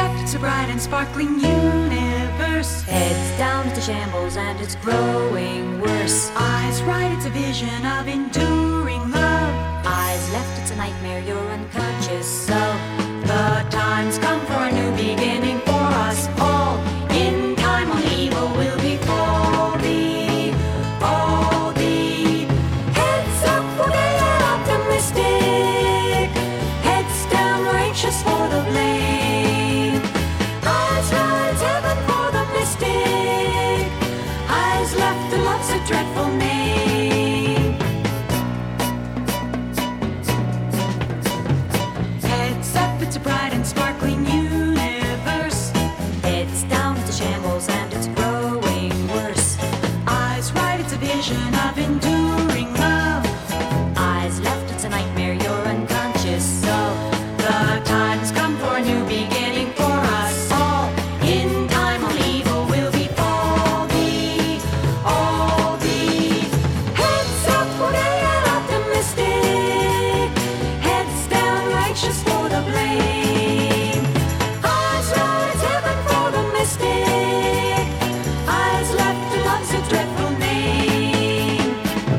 up, it's a bright and sparkling universe. Heads down, it's a shambles and it's growing worse. Eyes right, it's a vision of enduring love. Eyes left, it's a nightmare, you're unconscious. So the time's come for a new beginning for us all. In time, only evil will befall thee. All thee. Heads up, we're gay and optimistic. Heads down, we're anxious for the blame. Eyes right, heaven for the mystic. Eyes left, the love's a dreadful name. Heads up, it's a bright and sparkling universe. heads down, it's a shambles and it's growing worse. Eyes right, it's a vision of enduring love. Eyes left, it's a nightmare, you're unconscious. So The time's come for a new beginning for us all. In time, only evil will befall thee. All thee. Heads up, we're gay and optimistic. Heads down, righteous for the blame. Eyes right, it's heaven for the mystic. Eyes left, love's a dreadful name.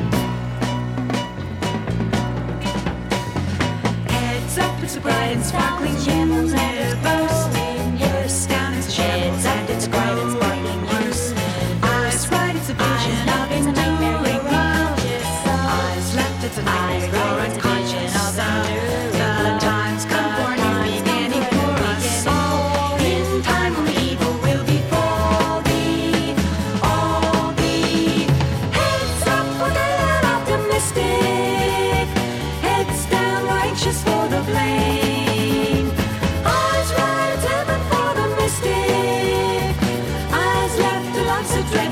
Heads up, it's a bright and sparkling shambles and it's universe. growing Heads down, it's a shambles and it's bright and sparkling worse. Eyes right, it's a vision of enduring love. Eyes left, it's a nightmare, you're unconscious of. The time's come for a new beginning for us all. In time, only evil will befall thee. All thee. Heads up, we're gay and optimistic. Heads down, we're anxious for the blame. Eyes right, it's heaven for the mystic. Eyes left, the love's a dream.